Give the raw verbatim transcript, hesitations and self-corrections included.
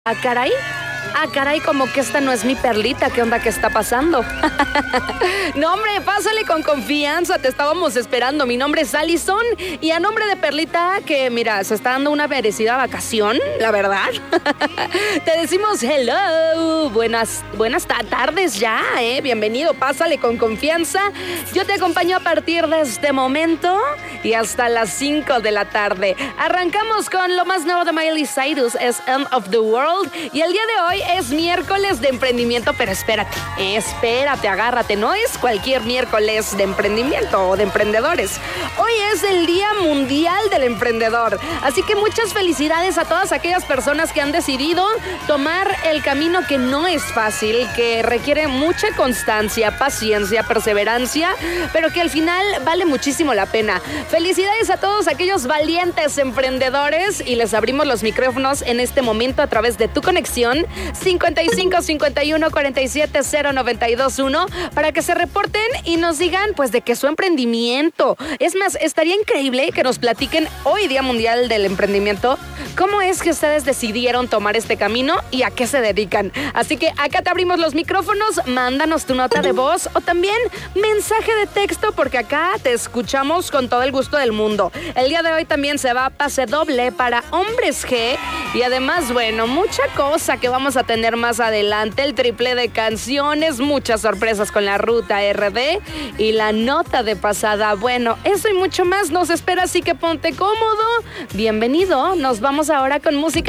Ah, caray. Ah, caray, como que esta no es mi Perlita. ¿Qué onda? ¿Qué está pasando? No, hombre, pásale con confianza. Te estábamos esperando. Mi nombre es Alison. Y a nombre de Perlita, que mira, se está dando una merecida vacación, la verdad. Te decimos hello. Buenas, buenas ta- tardes ya, ¿eh? Bienvenido, pásale con confianza. Yo te acompaño a partir de este momento y hasta las cinco de la tarde. Arrancamos con lo más nuevo de Miley Cyrus, es End of the World. Y el día de hoy es miércoles de emprendimiento, pero espérate, espérate, agárrate, no es cualquier miércoles de emprendimiento o de emprendedores. Hoy es el Día Mundial del Emprendedor, así que muchas felicidades a todas aquellas personas que han decidido tomar el camino que no es fácil, que requiere mucha constancia, paciencia, perseverancia, pero que al final vale muchísimo la pena. Felicidades a todos aquellos valientes emprendedores y les abrimos los micrófonos en este momento a través de tu conexión cincuenta y cinco, cincuenta y uno, cuarenta y siete, cero, noventa y dos, uno para que se reporten y nos digan pues de qué es su emprendimiento. Es más, estaría increíble que nos platiquen hoy Día Mundial del Emprendimiento cómo es que ustedes decidieron tomar este camino y a qué se dedican. Así que acá te abrimos los micrófonos, mándanos tu nota de voz o también mensaje de texto porque acá te escuchamos con todo el gusto del mundo. El día de hoy también se va a pase doble para Hombres G y además, bueno, mucha cosa que vamos a tener más adelante, el triple de canciones, muchas sorpresas con la ruta R D y la nota de pasada. Bueno, eso y mucho más nos espera, así que ponte cómodo. Bienvenido, nos vamos ahora con música.